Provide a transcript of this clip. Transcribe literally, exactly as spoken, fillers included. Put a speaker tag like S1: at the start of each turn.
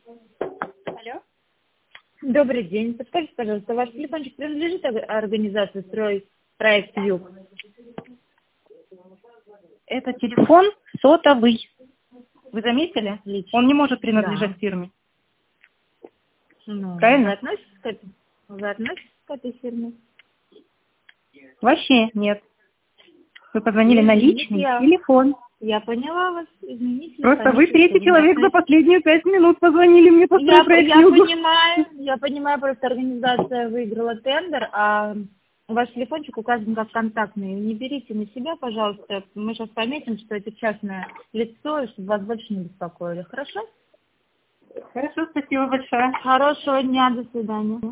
S1: Алло.
S2: Добрый день. Подскажите, пожалуйста, ваш телефончик принадлежит ор- организации «Стройпроект Юг»?
S1: Это телефон сотовый. Вы заметили?
S2: Отлично.
S1: Он не может принадлежать
S2: Да.
S1: фирме.
S2: Ну, вы
S1: Правильно?
S2: относитесь к этой, вы относитесь к этой фирме?
S1: Вообще нет. Вы позвонили на
S2: Извините,
S1: личный
S2: я,
S1: телефон.
S2: я поняла вас. Извините, я,
S1: Просто вы
S2: конечно,
S1: третий
S2: что вы
S1: человек за
S2: относитесь.
S1: последние пять минут позвонили мне по
S2: Я,
S1: Стройпроект
S2: я
S1: Югу.
S2: понимаю, я понимаю, просто организация выиграла тендер, а ваш телефончик указан как контактный. Не берите на себя, пожалуйста. Мы сейчас пометим, что это частное лицо, и чтобы вас больше не беспокоили. Хорошо?
S1: Хорошо, спасибо большое.
S2: Хорошего дня, до свидания.